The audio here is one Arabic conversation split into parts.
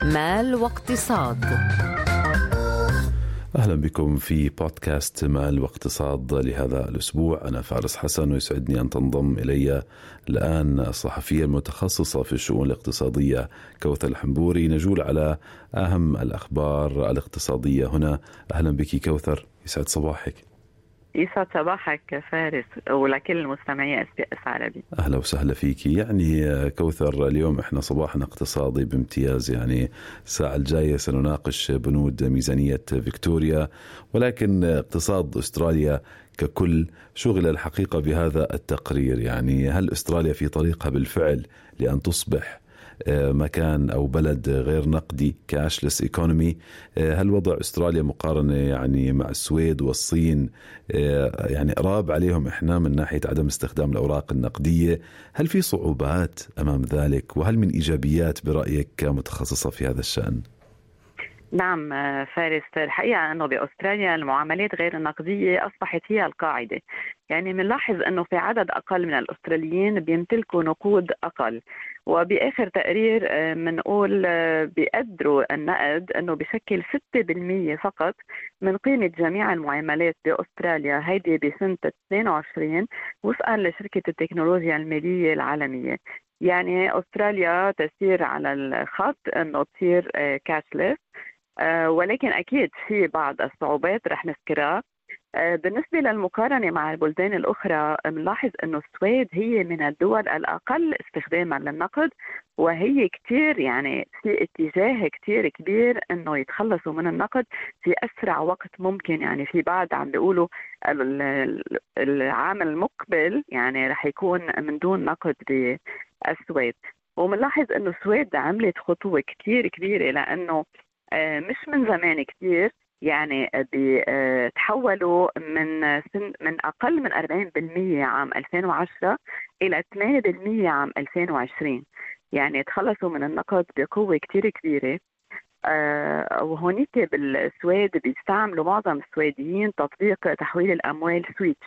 مال واقتصاد. أهلا بكم في بودكاست مال واقتصاد لهذا الأسبوع. أنا فارس حسن، ويسعدني أن تنضم إلي الآن الصحفية المتخصصة في الشؤون الاقتصادية كوثر الحنبوري. نجول على أهم الأخبار الاقتصادية هنا. أهلا بك كوثر، يسعد صباحك. يسعد صباحك فارس، ولكل المستمعي SBS عربي. أهلا وسهلا فيك. يعني كوثر، اليوم إحنا صباحنا اقتصادي بامتياز. يعني الساعة الجاية سنناقش بنود ميزانية فيكتوريا، ولكن اقتصاد أستراليا ككل شغل الحقيقة بهذا التقرير. يعني هل أستراليا في طريقها بالفعل لأن تصبح مكان أو بلد غير نقدي كاشلس ايكونومي؟ هل وضع أستراليا مقارنة يعني مع السويد والصين يعني قراب عليهم إحنا من ناحية عدم استخدام الأوراق النقدية؟ هل في صعوبات أمام ذلك، وهل من إيجابيات برأيك كمتخصصة في هذا الشأن؟ نعم فارس، الحقيقة أنه بأستراليا المعاملات غير النقدية أصبحت هي القاعدة. يعني منلاحظ أنه في عدد أقل من الأستراليين بيمتلكوا نقود أقل، وبآخر تقرير منقول بيقدروا النقد أنه بشكل 6% فقط من قيمة جميع المعاملات بأستراليا، هيدي بسنة 22 وفقا لشركة التكنولوجيا المالية العالمية. يعني أستراليا تسير على الخط أنه تصير كاشلس، ولكن أكيد في بعض الصعوبات رح نذكرها. بالنسبة للمقارنة مع البلدان الأخرى، نلاحظ أنه السويد هي من الدول الأقل استخداما للنقد، وهي كتير يعني في اتجاه كتير كبير أنه يتخلصوا من النقد في أسرع وقت ممكن. يعني في بعض عم بيقولوا العام المقبل يعني رح يكون من دون نقد بالسويد. ومنلاحظ أنه السويد عملت خطوة كتير كبيرة، لأنه مش من زمان كتير يعني تحولوا من أقل من 40% عام 2010 إلى 8% عام 2020. يعني تخلصوا من النقد بقوة كتير كبيرة. وهونيك بالسويد بيستعملوا معظم السويديين تطبيق تحويل الأموال سويتش.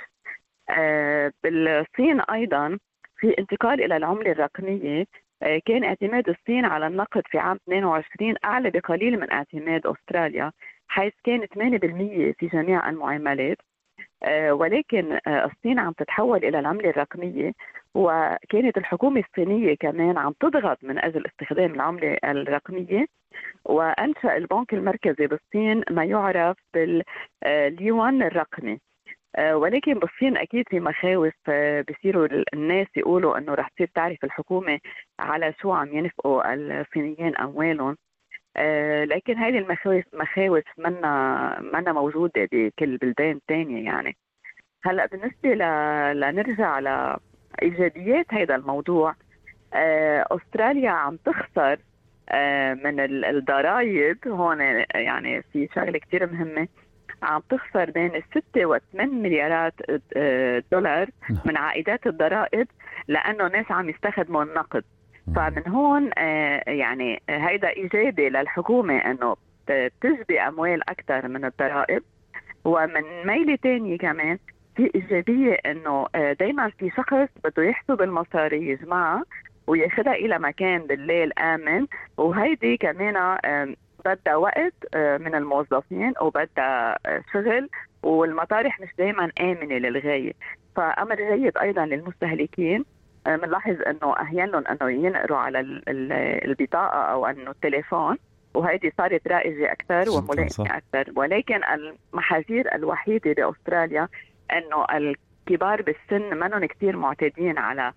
بالصين أيضا في انتقال إلى العملة الرقمية. كان اعتماد الصين على النقد في عام 22 أعلى بقليل من اعتماد أستراليا، حيث كان 8% في جميع المعاملات. ولكن الصين عم تتحول إلى العملة الرقمية، وكانت الحكومة الصينية كمان عم تضغط من أجل استخدام العملة الرقمية، وأنشأ البنك المركزي بالصين ما يعرف باليوان الرقمي. ولكن بالصين أكيد في مخاوف. بصيروا الناس يقولوا أنه رح تصير تعرف الحكومة على شو عم ينفقوا الصينيين أموالهم. لكن هذه المخاوف منا موجودة بكل البلدان الثانية. يعني هلأ بالنسبة لنرجع لإيجابيات هذا الموضوع، أستراليا عم تخسر من الضرائب هون. يعني في شغلة كتير مهمة، عم تخسر بين 6 و 8 مليارات دولار من عائدات الضرائب، لأنه ناس عم يستخدموا النقد. فمن هون يعني هيدا إيجابي للحكومة أنه تجبي أموال أكثر من الضرائب. ومن ميلة تانية كمان في إيجابية أنه دايما في شخص بده يحسب المصاري يجمعها وياخدها إلى مكان بالليل آمن، وهيدي كمان بدها وقت من الموظفين وبدها شغل، والمطارح مش دايما آمنة للغاية. فأمر جيد أيضا للمستهلكين. منلاحظ أنه أحيانا أنه ينقروا على البطاقة أو أنه التليفون، وهيدي صارت رائجة أكثر وملائمة أكثر. ولكن المحاذير الوحيدة بأستراليا أنه الكبار بالسن منهم كتير معتادين على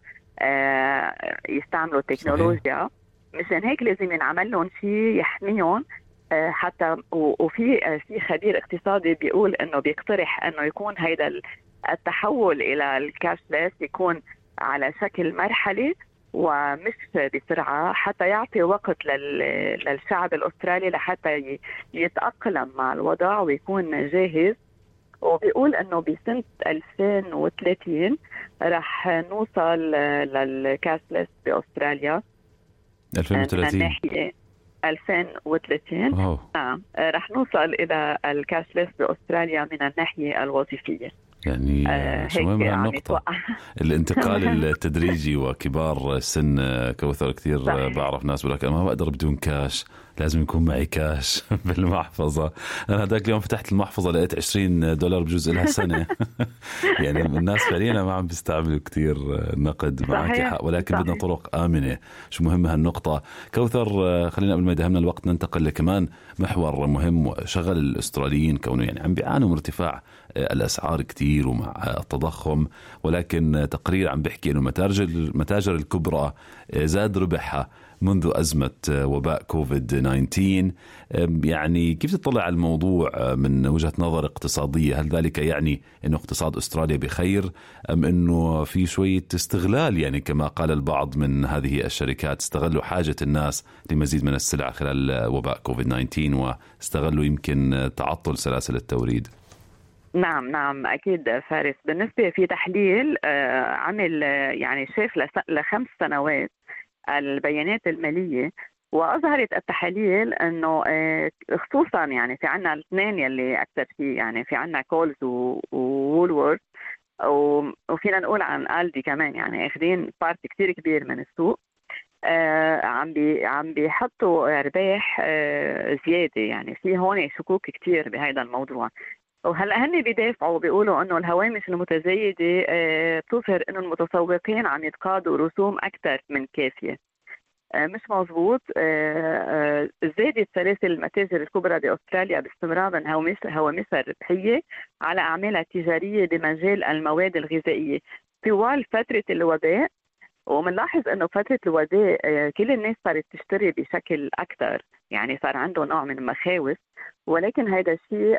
يستعملوا التكنولوجيا. مشان هيك لازم ينعمل لهم شيء يحميهم حتى. وفي خبير اقتصادي بيقول انه بيقترح انه يكون هيدا التحول الى الكاشلس يكون على شكل مرحلي ومش بسرعة، حتى يعطي وقت للشعب الأسترالي لحتى يتأقلم مع الوضع ويكون جاهز. وبيقول انه بسنة 2030 رح نوصل للكاشلس بأستراليا. 2030 رح نوصل إلى الكاشلس بأستراليا من الناحية الوظيفية. يعني شو مهم النقطة الانتقال التدريجي. وكبار السن كوثر كثير بعرف ناس ولكن ما بقدر بدون كاش، لازم يكون معي كاش بالمحفظة. أنا هذاك اليوم فتحت المحفظة لقيت $20 بجزء لها سنة. يعني الناس فعليا ما عم بيستعملوا كتير نقد، معك حق، ولكن بدنا طرق آمنة. شو مهمة هالنقطة. كوثر، خلينا قبل ما يدهمنا الوقت ننتقل لكمان محور مهم شغل الأستراليين، كونه يعني عم بيعانوا من ارتفاع الأسعار كتير ومع التضخم، ولكن تقرير عم بيحكي إنه المتاجر الكبرى زاد ربحها منذ أزمة وباء كوفيد-19. يعني كيف تطلع على الموضوع من وجهة نظر اقتصادية؟ هل ذلك يعني أنه اقتصاد أستراليا بخير، أم أنه في شوية استغلال، يعني كما قال البعض من هذه الشركات استغلوا حاجة الناس لمزيد من السلع خلال وباء كوفيد-19 واستغلوا يمكن تعطل سلاسل التوريد؟ نعم أكيد فارس. بالنسبة في تحليل عمل يعني شاف ل5 سنوات البيانات المالية، وأظهرت التحاليل أنه خصوصا يعني في عنا الاثنين يلي أكثر فيه، يعني في عنا كولز وولورث، وفينا نقول عن آلدي كمان، يعني أخذين بارت كتير كبير من السوق. عم بيحطوا رباح زيادة، يعني في هون شكوك كتير بهذا الموضوع. وهلا هن بيدافعوا بيقولوا انه الهوامش المتزايده بتظهر انه المتسوقين عم يتقاضوا رسوم اكثر من كافيه. مش مزبوط. زادت سلاسل المتاجر الكبرى باستراليا باستمرار هوامشها الربحيه على اعمالها التجاريه بمجال المواد الغذائيه طوال فتره الوباء. ومنلاحظ انه فتره الوباء كل الناس صارت تشتري بشكل اكثر، يعني صار عنده نوع من المخاوف، ولكن هذا الشيء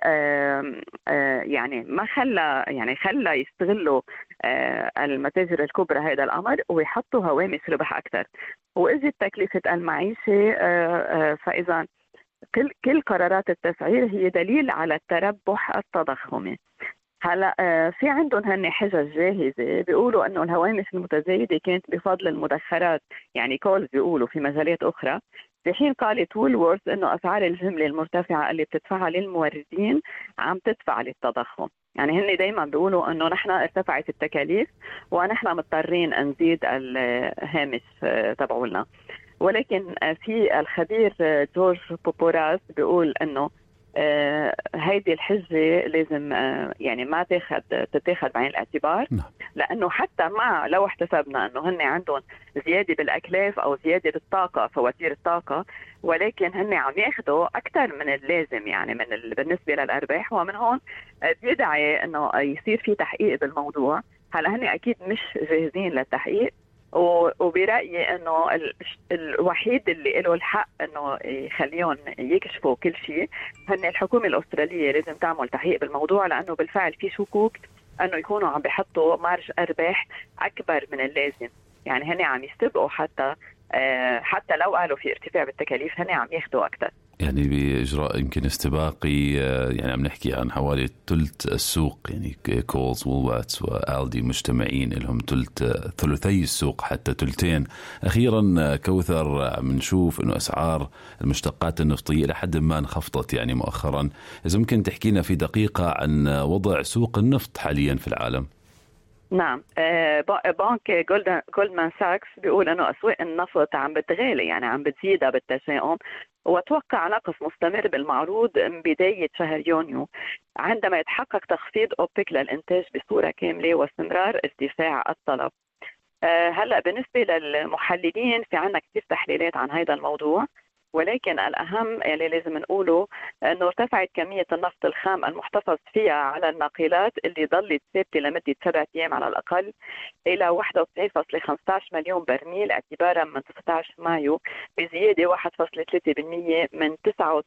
يعني ما خلى يستغلوا المتاجر الكبرى هذا الامر ويحطوا هوامش ربح اكثر. واجت تكلفه المعيشه، فاذا كل قرارات التسعير هي دليل على التربح التضخمي. هلا في عندهم هن حجج جاهزه، بيقولوا انه الهوامش المتزايده كانت بفضل المدخرات، يعني كولز بيقولوا في مجالات اخرى، في حين قالت وولورث انه اسعار الجمله المرتفعه اللي بتدفعها للموردين عم تدفع للتضخم. يعني هن دايما بيقولوا انه نحن ارتفعت التكاليف ونحن مضطرين نزيد الهامش تبعولنا. ولكن في الخبير جورج بوبوراس بيقول انه هيدي الحجة لازم يعني ما تتاخد بعين الاعتبار، لأنه حتى لو احتسبنا أنه هن عندهم زيادة بالأكلاف أو زيادة بالطاقة، فواتير الطاقة، ولكن هن عم ياخدوا أكثر من اللازم يعني بالنسبة للأرباح، ومن هون بيدعي أنه يصير في تحقيق بالموضوع. هلا هن أكيد مش جاهزين للتحقيق، وبرأيي أنه الوحيد اللي له الحق أنه يخليهم يكشفوا كل شيء هن الحكومة الأسترالية. لازم تعمل تحقيق بالموضوع، لأنه بالفعل في شكوك أنه يكونوا عم بيحطوا مارج أرباح أكبر من اللازم. يعني هن عم يستبقوا حتى لو قالوا في ارتفاع بالتكاليف هن عم ياخدوا أكثر. يعني بإجراء يمكن استباقي، يعني عم نحكي عن حوالي ثلث السوق، يعني كولز وولواتس وآلدي مجتمعين لهم ثلثي السوق حتى ثلثين. أخيرا كوثر، عم نشوف إنه أسعار المشتقات النفطية لحد ما انخفضت يعني مؤخرا. إذا ممكن تحكينا في دقيقة عن وضع سوق النفط حاليا في العالم. نعم، بنك جولدمان ساكس بيقول انه اسواق النفط عم بتغالي، يعني عم بتزيد بالتشاؤم، وتوقع نقص مستمر بالمعروض من بداية شهر يونيو عندما يتحقق تخفيض أوبك للإنتاج بصورة كاملة واستمرار ارتفاع الطلب. هلأ بالنسبة للمحللين في عنا كثير تحليلات عن هذا الموضوع، ولكن الأهم اللي لازم نقوله أنه ارتفعت كمية النفط الخام المحتفظ فيها على الناقلات اللي ظلت ثابتة لمدة 7 أيام على الأقل إلى 91.15 مليون برميل اعتبارا من 19 مايو، بزيادة 1.3% من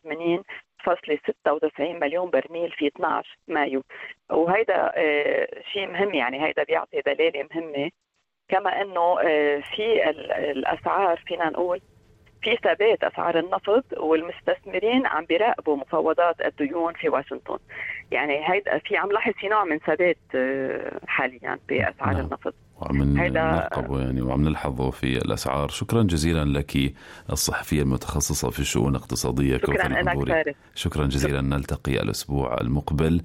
89.96 مليون برميل في 12 مايو. وهذا شيء مهم، يعني هذا بيعطي دلالة مهمة. كما أنه في الأسعار فينا نقول في ثبات أسعار النفط، والمستثمرين عم بيراقبوا مفاوضات الديون في واشنطن. يعني هيدا في عم لاحظ في نوع من ثبات حاليا بأسعار النفط. وعم نراقبه يعني وعم نلحظه في الأسعار. شكرا جزيلا لك الصحفية المتخصصة في الشؤون الاقتصادية كوثر العنبوري. شكرا جزيلا. نلتقي الأسبوع المقبل.